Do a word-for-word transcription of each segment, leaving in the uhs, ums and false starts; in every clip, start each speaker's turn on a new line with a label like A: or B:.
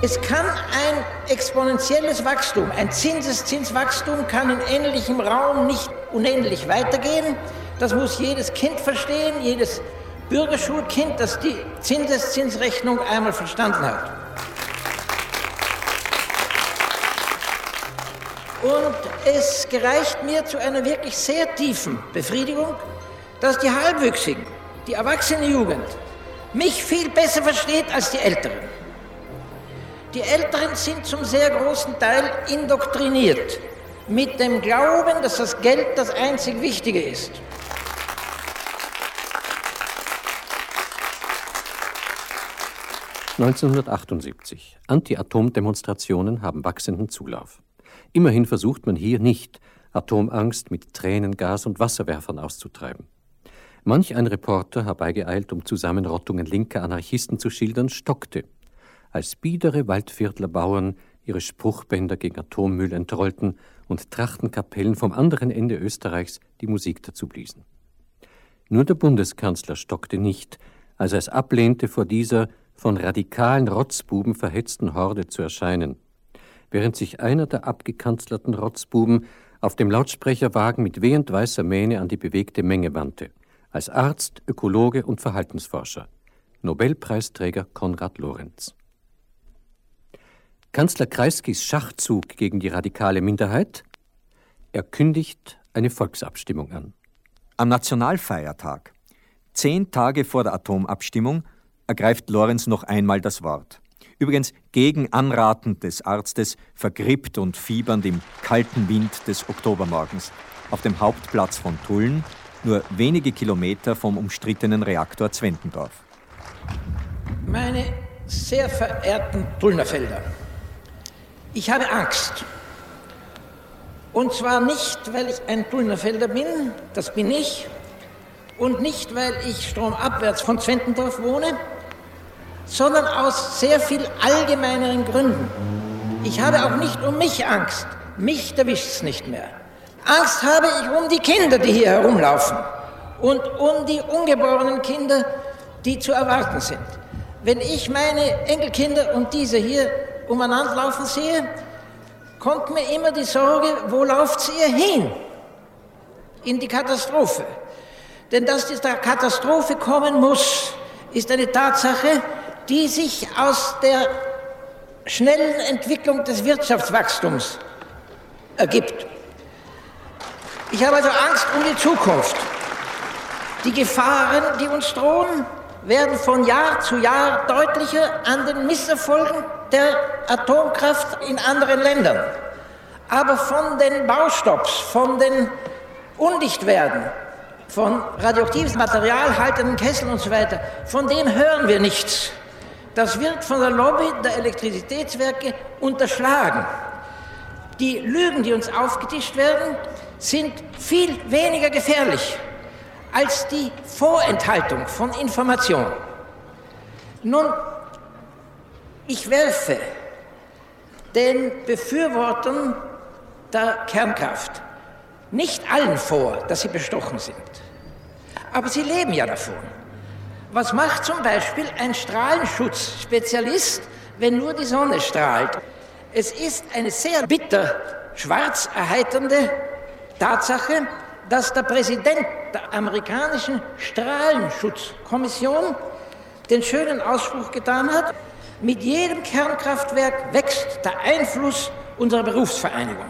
A: Es kann ein exponentielles Wachstum, ein Zinseszinswachstum kann in ähnlichem Raum nicht unendlich weitergehen. Das muss jedes Kind verstehen, jedes Bürgerschulkind, das die Zinseszinsrechnung einmal verstanden hat. Und es gereicht mir zu einer wirklich sehr tiefen Befriedigung, dass die Halbwüchsigen, die erwachsene Jugend, mich viel besser versteht als die Älteren. Die Älteren sind zum sehr großen Teil indoktriniert mit dem Glauben, dass das Geld das einzig Wichtige ist.
B: neunzehnhundertachtundsiebzig. Anti-Atom-Demonstrationen haben wachsenden Zulauf. Immerhin versucht man hier nicht, Atomangst mit Tränen, Gas und Wasserwerfern auszutreiben. Manch ein Reporter, herbeigeeilt, um Zusammenrottungen linker Anarchisten zu schildern, stockte, als biedere Waldviertler Bauern ihre Spruchbänder gegen Atommüll entrollten und Trachtenkapellen vom anderen Ende Österreichs die Musik dazu bliesen. Nur der Bundeskanzler stockte nicht, als er es ablehnte, vor dieser von radikalen Rotzbuben verhetzten Horde zu erscheinen, während sich einer der abgekanzlerten Rotzbuben auf dem Lautsprecherwagen mit wehend weißer Mähne an die bewegte Menge wandte, als Arzt, Ökologe und Verhaltensforscher, Nobelpreisträger Konrad Lorenz. Kanzler Kreiskys Schachzug gegen die radikale Minderheit? Er kündigt eine Volksabstimmung an.
C: Am Nationalfeiertag, zehn Tage vor der Atomabstimmung, ergreift Lorenz noch einmal das Wort. Übrigens gegen Anraten des Arztes, vergrippt und fiebernd im kalten Wind des Oktobermorgens, auf dem Hauptplatz von Tulln, nur wenige Kilometer vom umstrittenen Reaktor Zwentendorf.
A: Meine sehr verehrten Tullnerfelder, ich habe Angst. Und zwar nicht, weil ich ein Tullnerfelder bin, das bin ich, und nicht, weil ich stromabwärts von Zwentendorf wohne, sondern aus sehr viel allgemeineren Gründen. Ich habe auch nicht um mich Angst. Mich erwischt es nicht mehr. Angst habe ich um die Kinder, die hier herumlaufen und um die ungeborenen Kinder, die zu erwarten sind. Wenn ich meine Enkelkinder und diese hier umeinander laufen sehe, kommt mir immer die Sorge, wo lauft ihr hin? In die Katastrophe. Denn dass die Katastrophe kommen muss, ist eine Tatsache, die sich aus der schnellen Entwicklung des Wirtschaftswachstums ergibt. Ich habe also Angst um die Zukunft. Die Gefahren, die uns drohen, werden von Jahr zu Jahr deutlicher an den Misserfolgen der Atomkraft in anderen Ländern. Aber von den Baustopps, von den Undichtwerden, von radioaktives Material haltenden Kesseln und so weiter, von dem hören wir nichts. Das wird von der Lobby der Elektrizitätswerke unterschlagen. Die Lügen, die uns aufgetischt werden, sind viel weniger gefährlich als die Vorenthaltung von Information. Nun, ich werfe den Befürwortern der Kernkraft nicht allen vor, dass sie bestochen sind. Aber sie leben ja davon. Was macht zum Beispiel ein Strahlenschutzspezialist, wenn nur die Sonne strahlt? Es ist eine sehr bitter, schwarz erheiternde Tatsache, dass der Präsident der amerikanischen Strahlenschutzkommission den schönen Ausspruch getan hat: Mit jedem Kernkraftwerk wächst der Einfluss unserer Berufsvereinigung.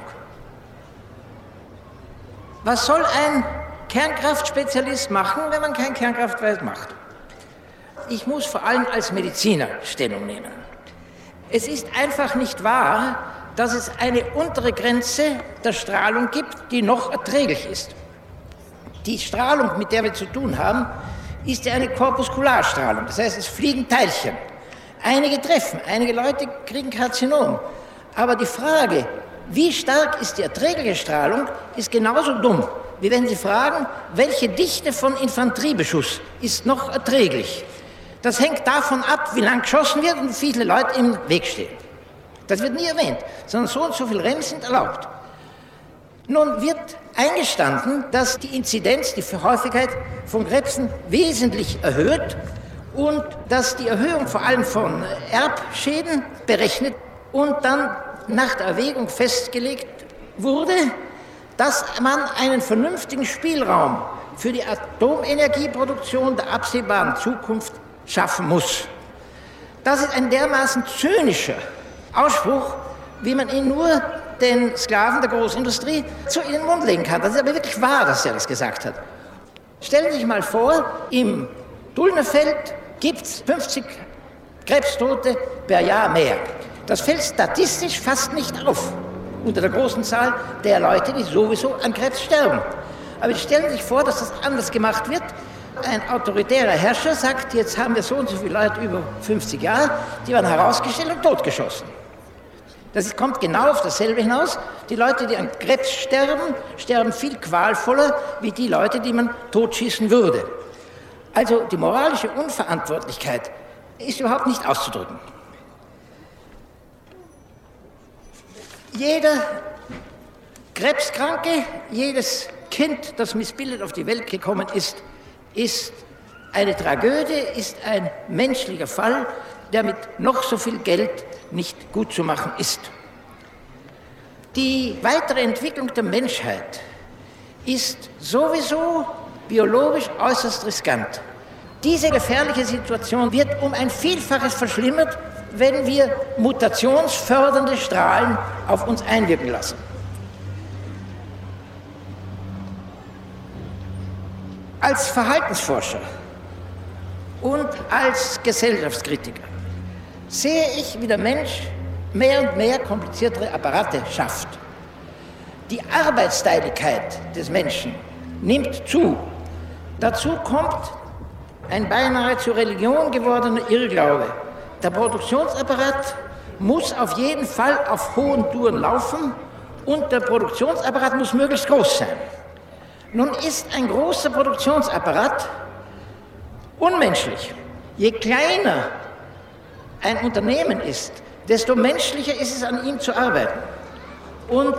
A: Was soll ein Kernkraftspezialist machen, wenn man kein Kernkraftwerk macht? Ich muss vor allem als Mediziner Stellung nehmen. Es ist einfach nicht wahr, dass es eine untere Grenze der Strahlung gibt, die noch erträglich ist. Die Strahlung, mit der wir zu tun haben, ist ja eine Korpuskularstrahlung. Das heißt, es fliegen Teilchen. Einige treffen, einige Leute kriegen Karzinom. Aber die Frage, wie stark ist die erträgliche Strahlung, ist genauso dumm, wie wenn Sie fragen, welche Dichte von Infanteriebeschuss ist noch erträglich. Das hängt davon ab, wie lang geschossen wird und wie viele Leute im Weg stehen. Das wird nie erwähnt, sondern so und so viele Rennen sind erlaubt. Nun wird eingestanden, dass die Inzidenz, die Häufigkeit von Krebsen wesentlich erhöht und dass die Erhöhung vor allem von Erbschäden berechnet und dann nach der Erwägung festgelegt wurde, dass man einen vernünftigen Spielraum für die Atomenergieproduktion der absehbaren Zukunft schaffen muss. Das ist ein dermaßen zynischer Ausspruch, wie man ihn nur den Sklaven der Großindustrie zu in den Mund legen kann. Das ist aber wirklich wahr, dass er das gesagt hat. Stellen Sie sich mal vor, im Tullnerfeld gibt es fünfzig Krebstote per Jahr mehr. Das fällt statistisch fast nicht auf, unter der großen Zahl der Leute, die sowieso an Krebs sterben. Aber jetzt stellen Sie sich vor, dass das anders gemacht wird. Ein autoritärer Herrscher sagt, jetzt haben wir so und so viele Leute über fünfzig Jahre, die werden herausgestellt und totgeschossen. Das kommt genau auf dasselbe hinaus. Die Leute, die an Krebs sterben, sterben viel qualvoller wie die Leute, die man totschießen würde. Also die moralische Unverantwortlichkeit ist überhaupt nicht auszudrücken. Jeder Krebskranke, jedes Kind, das missbildet auf die Welt gekommen ist, ist eine Tragödie, ist ein menschlicher Fall, der mit noch so viel Geld nicht gut zu machen ist. Die weitere Entwicklung der Menschheit ist sowieso biologisch äußerst riskant. Diese gefährliche Situation wird um ein Vielfaches verschlimmert, wenn wir mutationsfördernde Strahlen auf uns einwirken lassen. Als Verhaltensforscher und als Gesellschaftskritiker sehe ich, wie der Mensch mehr und mehr kompliziertere Apparate schafft. Die Arbeitsteiligkeit des Menschen nimmt zu. Dazu kommt ein beinahe zur Religion gewordener Irrglaube. Der Produktionsapparat muss auf jeden Fall auf hohen Touren laufen und der Produktionsapparat muss möglichst groß sein. Nun ist ein großer Produktionsapparat unmenschlich. Je kleiner ein Unternehmen ist, desto menschlicher ist es, an ihm zu arbeiten. Und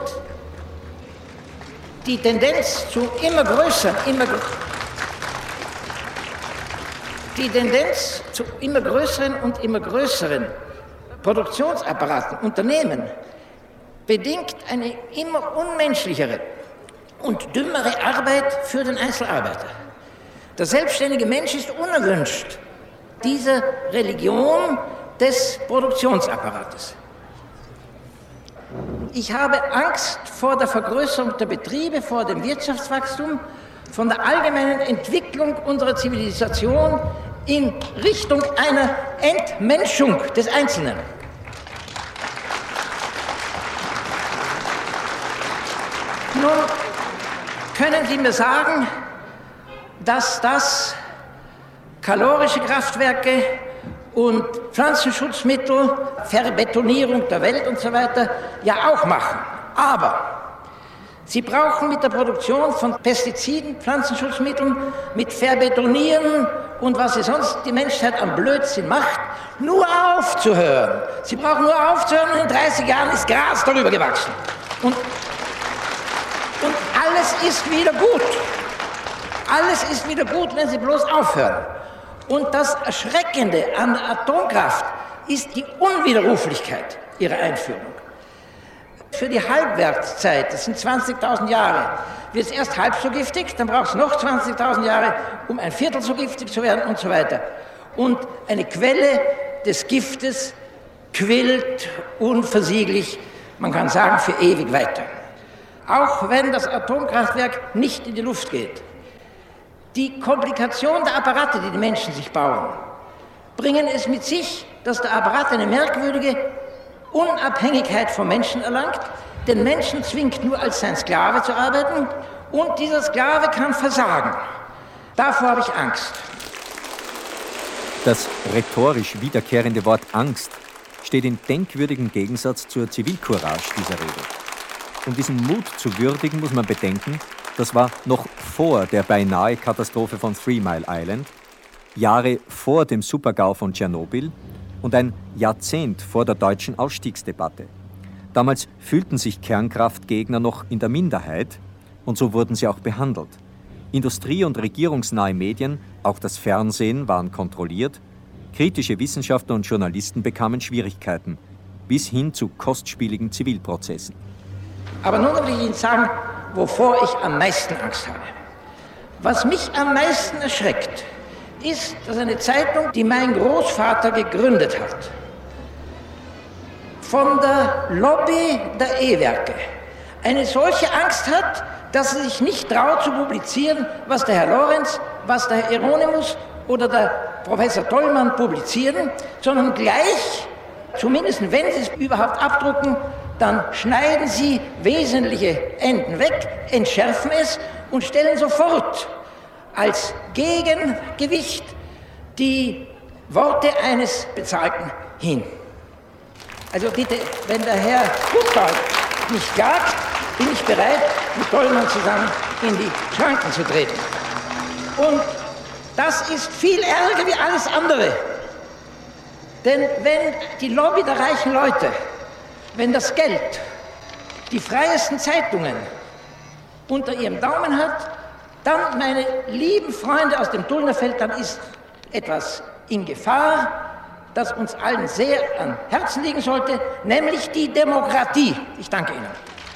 A: die Tendenz zu immer größeren, immer, die Tendenz zu immer größeren und immer größeren Produktionsapparaten, Unternehmen, bedingt eine immer unmenschlichere und dümmere Arbeit für den Einzelarbeiter. Der selbstständige Mensch ist unerwünscht dieser Religion des Produktionsapparates. Ich habe Angst vor der Vergrößerung der Betriebe, vor dem Wirtschaftswachstum, von der allgemeinen Entwicklung unserer Zivilisation in Richtung einer Entmenschung des Einzelnen. Nun können Sie mir sagen, dass das kalorische Kraftwerke und Pflanzenschutzmittel, Verbetonierung der Welt und so weiter ja auch machen. Aber sie brauchen mit der Produktion von Pestiziden, Pflanzenschutzmitteln, mit Verbetonieren und was sie sonst die Menschheit am Blödsinn macht, nur aufzuhören. Sie brauchen nur aufzuhören und in dreißig Jahren ist Gras darüber gewachsen. Und, und alles ist wieder gut. Alles ist wieder gut, wenn sie bloß aufhören. Und das Erschreckende an der Atomkraft ist die Unwiderruflichkeit ihrer Einführung. Für die Halbwertszeit, das sind zwanzigtausend Jahre, wird es erst halb so giftig, dann braucht es noch zwanzigtausend Jahre, um ein Viertel so giftig zu werden und so weiter. Und eine Quelle des Giftes quillt unversieglich, man kann sagen, für ewig weiter. Auch wenn das Atomkraftwerk nicht in die Luft geht. Die Komplikation der Apparate, die die Menschen sich bauen, bringen es mit sich, dass der Apparat eine merkwürdige Unabhängigkeit vom Menschen erlangt. Den Menschen zwingt nur als sein Sklave zu arbeiten und dieser Sklave kann versagen. Davor habe ich Angst.
C: Das rhetorisch wiederkehrende Wort Angst steht in denkwürdigem Gegensatz zur Zivilcourage dieser Rede. Um diesen Mut zu würdigen, muss man bedenken, das war noch vor der beinahe Katastrophe von Three Mile Island, Jahre vor dem Super-GAU von Tschernobyl und ein Jahrzehnt vor der deutschen Ausstiegsdebatte. Damals fühlten sich Kernkraftgegner noch in der Minderheit und so wurden sie auch behandelt. Industrie- und regierungsnahe Medien, auch das Fernsehen, waren kontrolliert, kritische Wissenschaftler und Journalisten bekamen Schwierigkeiten, bis hin zu kostspieligen Zivilprozessen.
A: Aber nun will ich Ihnen sagen, wovor ich am meisten Angst habe. Was mich am meisten erschreckt, ist, dass eine Zeitung, die mein Großvater gegründet hat, von der Lobby der E-Werke eine solche Angst hat, dass sie sich nicht traut zu publizieren, was der Herr Lorenz, was der Herr Hieronymus oder der Professor Tollmann publizieren, sondern gleich, zumindest wenn sie es überhaupt abdrucken, dann schneiden sie wesentliche Enden weg, entschärfen es und stellen sofort als Gegengewicht die Worte eines Bezahlten hin. Also bitte, wenn der Herr Guttal mich jagt, bin ich bereit, mit Tollmann zusammen in die Schranken zu treten. Und das ist viel ärger wie alles andere. Denn wenn die Lobby der reichen Leute, wenn das Geld die freiesten Zeitungen unter ihrem Daumen hat, dann, meine lieben Freunde aus dem Tullnerfeld, dann ist etwas in Gefahr, das uns allen sehr am Herzen liegen sollte, nämlich die Demokratie. Ich danke Ihnen.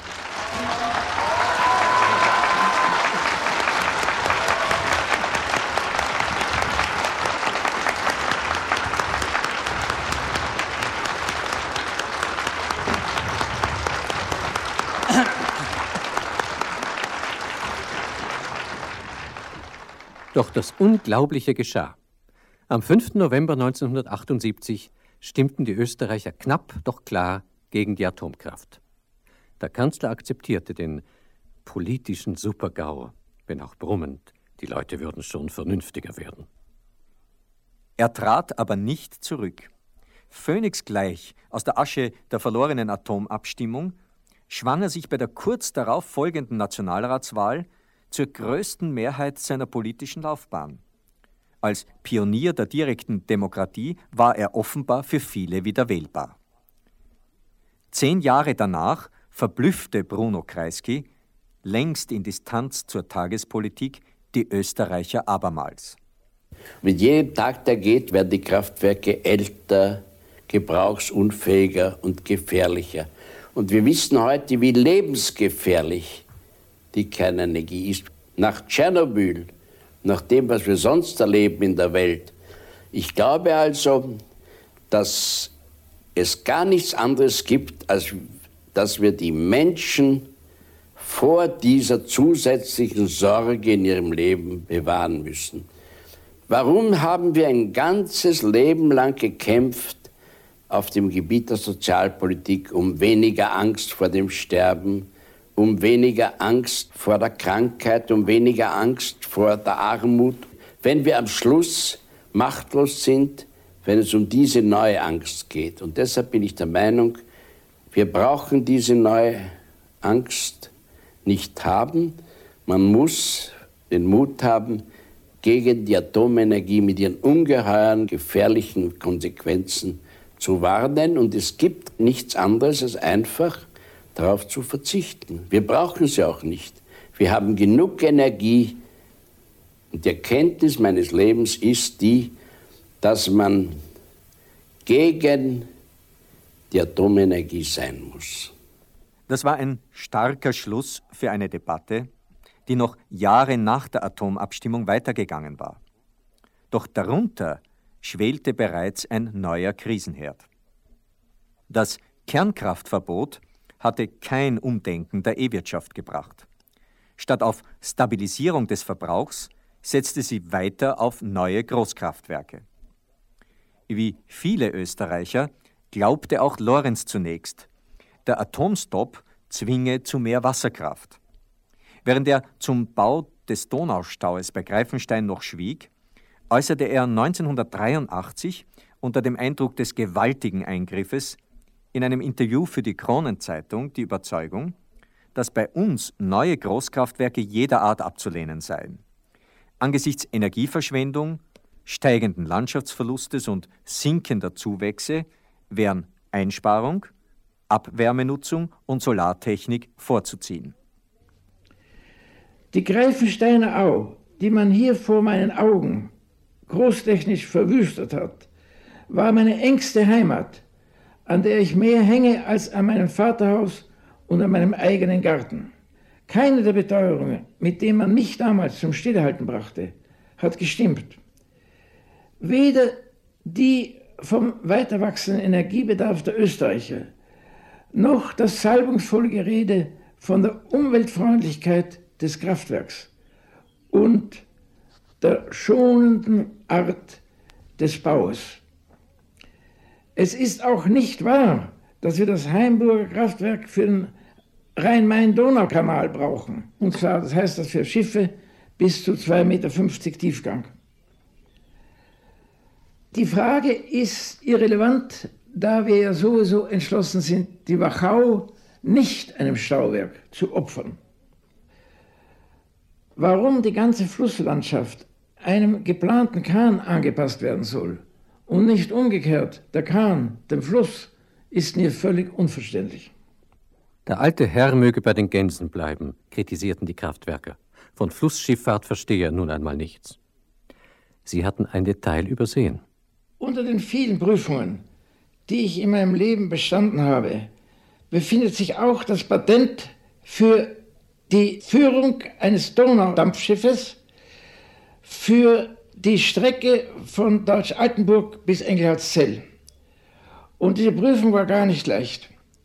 B: Doch das Unglaubliche geschah. Am fünften November neunzehnhundertachtundsiebzig stimmten die Österreicher knapp, doch klar gegen die Atomkraft. Der Kanzler akzeptierte den politischen Super-GAU, wenn auch brummend, die Leute würden schon vernünftiger werden.
C: Er trat aber nicht zurück. Phönixgleich aus der Asche der verlorenen Atomabstimmung schwang er sich bei der kurz darauf folgenden Nationalratswahl zur größten Mehrheit seiner politischen Laufbahn. Als Pionier der direkten Demokratie war er offenbar für viele wieder wählbar. Zehn Jahre danach verblüffte Bruno Kreisky, längst in Distanz zur Tagespolitik, die Österreicher abermals.
D: Mit jedem Tag, der geht, werden die Kraftwerke älter, gebrauchsunfähiger und gefährlicher. Und wir wissen heute, wie lebensgefährlich die Kernenergie ist. Nach Tschernobyl, nach dem, was wir sonst erleben in der Welt. Ich glaube also, dass es gar nichts anderes gibt, als dass wir die Menschen vor dieser zusätzlichen Sorge in ihrem Leben bewahren müssen. Warum haben wir ein ganzes Leben lang gekämpft auf dem Gebiet der Sozialpolitik um weniger Angst vor dem Sterben, um weniger Angst vor der Krankheit, um weniger Angst vor der Armut, wenn wir am Schluss machtlos sind, wenn es um diese neue Angst geht. Und deshalb bin ich der Meinung, wir brauchen diese neue Angst nicht haben. Man muss den Mut haben, gegen die Atomenergie mit ihren ungeheuren, gefährlichen Konsequenzen zu warnen. Und es gibt nichts anderes als einfach darauf zu verzichten. Wir brauchen sie auch nicht. Wir haben genug Energie. Und die Erkenntnis meines Lebens ist die, dass man gegen die Atomenergie sein muss.
C: Das war ein starker Schluss für eine Debatte, die noch Jahre nach der Atomabstimmung weitergegangen war. Doch darunter schwelte bereits ein neuer Krisenherd. Das Kernkraftverbot hatte kein Umdenken der E-Wirtschaft gebracht. Statt auf Stabilisierung des Verbrauchs setzte sie weiter auf neue Großkraftwerke. Wie viele Österreicher glaubte auch Lorenz zunächst, der Atomstopp zwinge zu mehr Wasserkraft. Während er zum Bau des Donaustaues bei Greifenstein noch schwieg, äußerte er neunzehnhundertdreiundachtzig unter dem Eindruck des gewaltigen Eingriffes in einem Interview für die Kronenzeitung die Überzeugung, dass bei uns neue Großkraftwerke jeder Art abzulehnen seien. Angesichts Energieverschwendung, steigenden Landschaftsverlustes und sinkender Zuwächse wären Einsparung, Abwärmenutzung und Solartechnik vorzuziehen.
A: Die Greifensteiner Au, die man hier vor meinen Augen großtechnisch verwüstet hat, war meine engste Heimat, an der ich mehr hänge als an meinem Vaterhaus und an meinem eigenen Garten. Keine der Beteuerungen, mit denen man mich damals zum Stillehalten brachte, hat gestimmt. Weder die vom weiter wachsenden Energiebedarf der Österreicher, noch das salbungsvolle Gerede von der Umweltfreundlichkeit des Kraftwerks und der schonenden Art des Baues. Es ist auch nicht wahr, dass wir das Hainburger Kraftwerk für den Rhein-Main-Donau-Kanal brauchen. Und zwar, das heißt das für Schiffe bis zu zwei Komma fünfzig Meter Tiefgang. Die Frage ist irrelevant, da wir ja sowieso entschlossen sind, die Wachau nicht einem Stauwerk zu opfern. Warum die ganze Flusslandschaft einem geplanten Kahn angepasst werden soll und nicht umgekehrt der Kahn dem Fluss, ist mir völlig unverständlich.
B: Der alte Herr möge bei den Gänsen bleiben, kritisierten die Kraftwerker. Von Flussschifffahrt verstehe er nun einmal nichts. Sie hatten ein Detail übersehen.
A: Unter den vielen Prüfungen, die ich in meinem Leben bestanden habe, befindet sich auch das Patent für die Führung eines Donaudampfschiffes für die Strecke von Deutsch-Altenburg bis Engelhartszell. Und diese Prüfung war gar nicht leicht.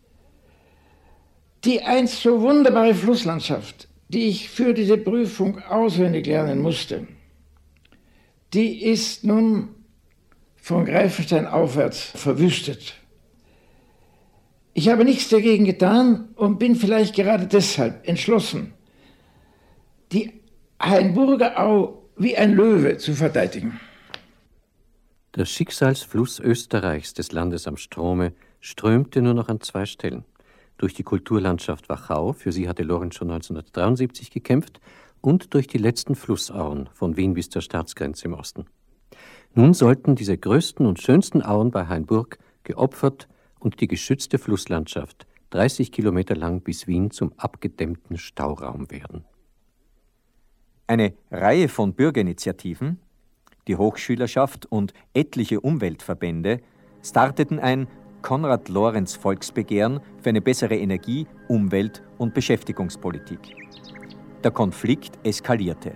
A: Die einst so wunderbare Flusslandschaft, die ich für diese Prüfung auswendig lernen musste, die ist nun von Greifenstein aufwärts verwüstet. Ich habe nichts dagegen getan und bin vielleicht gerade deshalb entschlossen, die Hainburger Au wie ein Löwe zu verteidigen.
B: Der Schicksalsfluss Österreichs des Landes am Strome strömte nur noch an zwei Stellen. Durch die Kulturlandschaft Wachau, für sie hatte Lorenz schon neunzehnhundertdreiundsiebzig gekämpft, und durch die letzten Flussauen von Wien bis zur Staatsgrenze im Osten. Nun sollten diese größten und schönsten Auen bei Hainburg geopfert und die geschützte Flusslandschaft dreißig Kilometer lang bis Wien zum abgedämmten Stauraum werden.
C: Eine Reihe von Bürgerinitiativen, die Hochschülerschaft und etliche Umweltverbände starteten ein Konrad-Lorenz-Volksbegehren für eine bessere Energie-, Umwelt- und Beschäftigungspolitik. Der Konflikt eskalierte.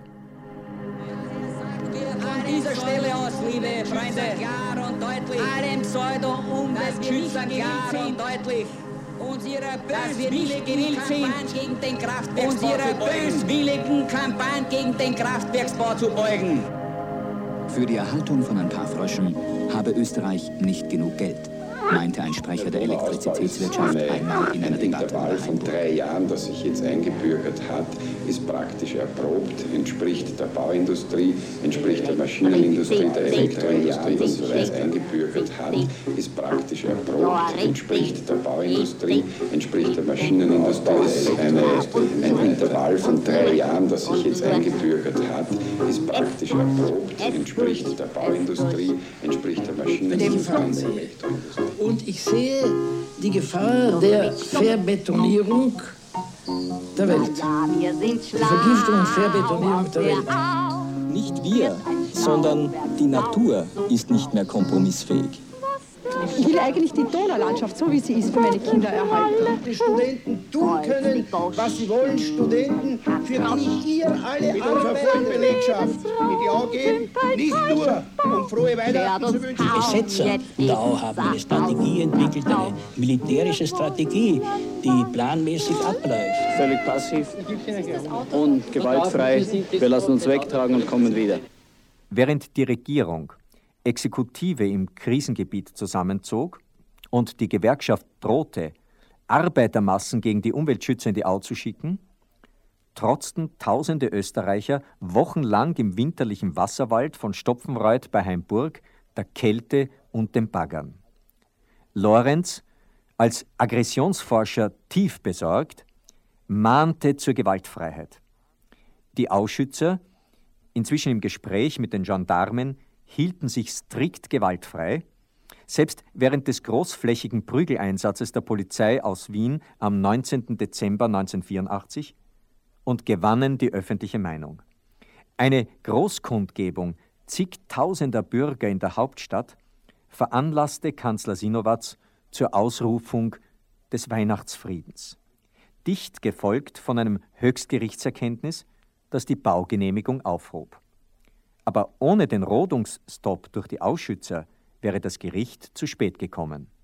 E: Von dieser Stelle aus, liebe Freunde, klar und deutlich, allen Pseudo-Umweltschützern klar und deutlich, dass wir nicht gewillt sind, gegen den Kraftwerksbau unserer böswilligen Kampagne gegen den Kraftwerksbau zu beugen.
F: Für die Erhaltung von ein paar Fröschen habe Österreich nicht genug Geld, meinte ein Sprecher der Elektrizitätswirtschaft einmal in einer Debatte.
G: Der Intervall von drei Jahren, das sich jetzt eingebürgert hat, ist praktisch erprobt, entspricht der Bauindustrie, entspricht der Maschinenindustrie, der Elektroindustrie, das sich jetzt eingebürgert hat, ist praktisch erprobt, entspricht der Bauindustrie, entspricht der Maschinenindustrie. Eine, ein Intervall von drei Jahren, das sich jetzt eingebürgert hat, ist praktisch erprobt, entspricht der Bauindustrie, entspricht der Maschinenindustrie und der Elektroindustrie.
A: Und ich sehe die Gefahr der Verbetonierung der Welt. Die Vergiftung und Verbetonierung der Welt.
H: Nicht wir, sondern die Natur ist nicht mehr kompromissfähig.
I: Ich will eigentlich die Donaulandschaft, so wie sie ist, für meine Kinder erhalten.
J: Die Studenten tun können, was sie wollen. Studenten, für die ihr alle mit unserer vollen Belegschaft in die Au gehen, nicht nur um frohe Weihnachten zu wünschen.
K: Besetzer der Au haben eine Strategie entwickelt, eine militärische Strategie, die planmäßig abläuft.
L: Völlig passiv und gewaltfrei. Wir lassen uns wegtragen und kommen wieder.
C: Während die Regierung Exekutive im Krisengebiet zusammenzog und die Gewerkschaft drohte, Arbeitermassen gegen die Umweltschützer in die Au zu schicken, trotzten tausende Österreicher wochenlang im winterlichen Wasserwald von Stopfenreuth bei Hainburg der Kälte und den Baggern. Lorenz, als Aggressionsforscher tief besorgt, mahnte zur Gewaltfreiheit. Die Auschützer, inzwischen im Gespräch mit den Gendarmen, hielten sich strikt gewaltfrei, selbst während des großflächigen Prügeleinsatzes der Polizei aus Wien am neunzehnten Dezember neunzehnhundertvierundachtzig und gewannen die öffentliche Meinung. Eine Großkundgebung zigtausender Bürger in der Hauptstadt veranlasste Kanzler Sinowatz zur Ausrufung des Weihnachtsfriedens, dicht gefolgt von einem Höchstgerichtserkenntnis, das die Baugenehmigung aufhob. Aber ohne den Rodungsstopp durch die Ausschützer wäre das Gericht zu spät gekommen.